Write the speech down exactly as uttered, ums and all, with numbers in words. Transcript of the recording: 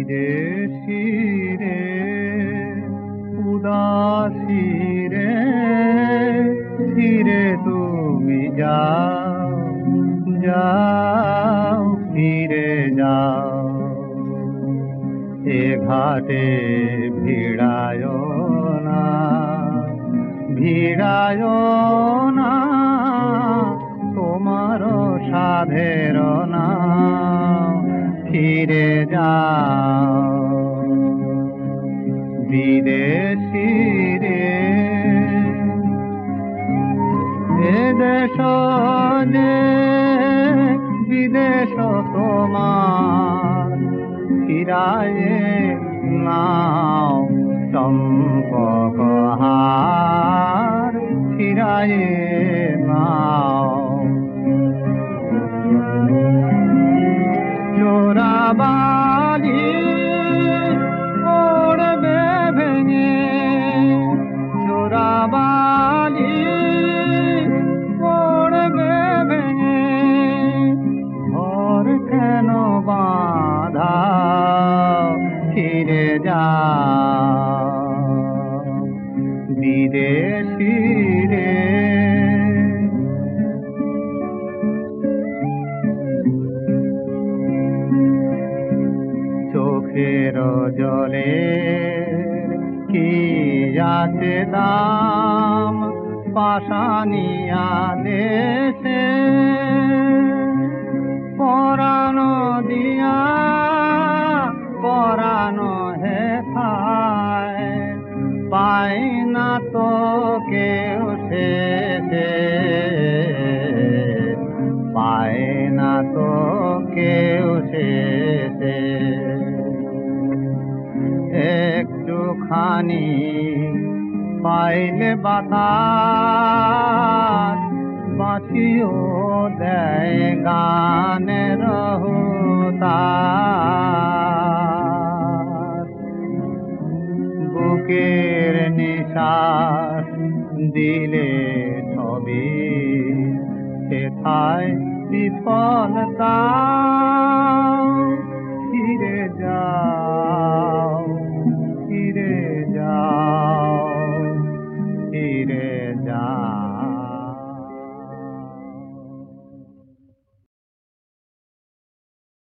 বিদেশি রে উদাসী রে ফিরে তুমি যাও যাও ফিরে যাও এ ঘাটে ভিড়ায় না ভিড়ায় না তোমার সাধের না ফিরে যাও বিদেশি রে এ দেশ যে বিদেশ তোমার ফিরায় নাও চম্পক হার ফিরায় নাও চোরাবালি পড়বে ভেঙে চোরাবালি পড়বে ভেঙে ঘর কেন বাঁধা ফিরে যাও বিদেশি রে চোখের জলে কি আছে দাম পাশানিয়া দেশে পরানো দিয়া পরানো হে খায় পাই না তো কেউ সে পায় না তো কেউ সে একটুখানি পাইলে বাতাস বাঁচিও দেয় গানের হুতাস বুকের নিশ্বাস দিলে ছবি সেথায় বিফলতা ফিরে যা।